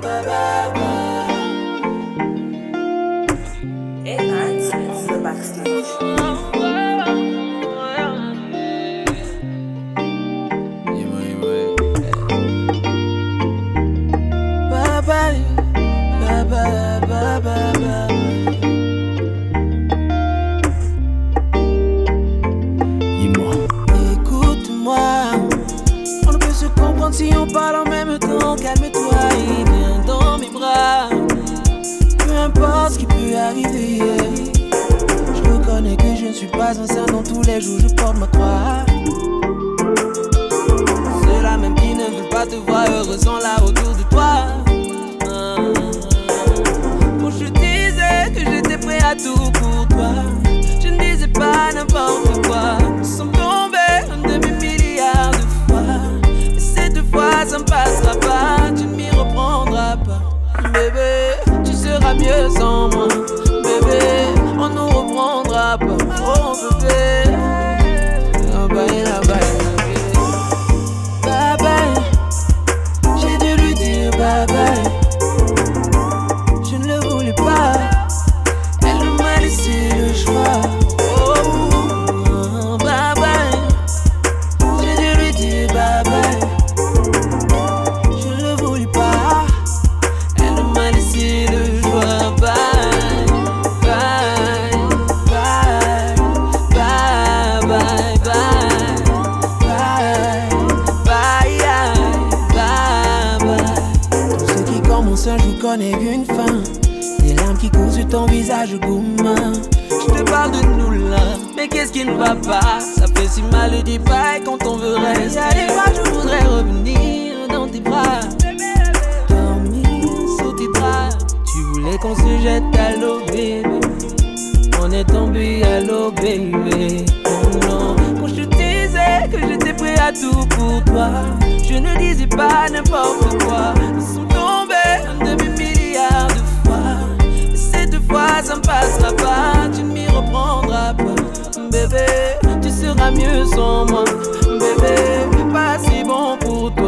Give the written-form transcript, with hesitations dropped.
It's the backstage. Écoute-moi, on ne peut se comprendre si on parle en même temps. Calme-toi et viens dans mes bras. Peu importe ce qui peut arriver. Je reconnais que je ne suis pas un saint. Dans tous les jours je porte ma croix. Ceux-là même qui ne veulent pas te voir heureux sont là autour de toi. Quand je disais que j'étais prêt à tout pour toi, je ne disais pas n'importe quoi. Nous sommes tombés un demi-milliard de fois. Et cette fois ça ne passera pas. Tu ne m'y reprendras pas. Bébé, tu seras mieux sans moi. Bébé, on ne nous reprendra pas. Oh bébé, la bye, la bye, bye bye. J'ai dû lui dire bye bye. Je ne le voulais pas. Elle m'a laissé le choix. Oh, bye bye. J'ai dû lui dire bye bye. Je ne le voulais pas. Elle m'a laissé le choix. Bye, bye, bye, bye, bye, bye, bye, bye. Tout ce qui commence un jour connaît une fin. Des larmes qui coulent sur ton visage gourmand. Je te parle de nous là, mais qu'est-ce qui ne va pas? Ça fait si mal de dire bye quand on veut rester. Y'a des fois je voudrais revenir dans tes bras, dormir sous tes draps. Tu voulais qu'on se jette à l'eau, bébé. On est tombé à l'eau, bébé. Oh non, quand je te disais que j'étais prêt à tout pour toi, je ne disais pas n'importe quoi. Nous sommes tombés un demi-milliard de fois. Et cette fois ça ne passera pas. Tu ne m'y reprendras pas. Bébé, tu seras mieux sans moi. Bébé, pas si bon pour toi.